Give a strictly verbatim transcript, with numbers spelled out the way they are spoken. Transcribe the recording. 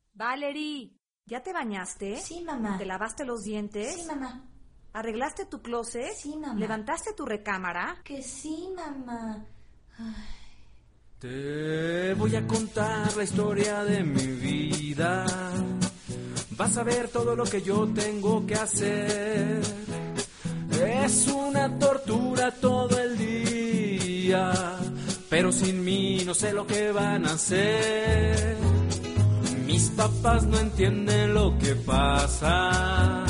Valerie, ¿ya te bañaste? Sí, mamá. ¿Te lavaste los dientes? Sí, mamá. ¿Arreglaste tu closet? Sí, mamá. ¿Levantaste tu recámara? Que sí, mamá. Ay. Te voy a contar la historia de mi vida. Vas a ver todo lo que yo tengo que hacer. Es una tortura todo el día, pero sin mí no sé lo que van a hacer. Mis papás no entienden lo que pasa.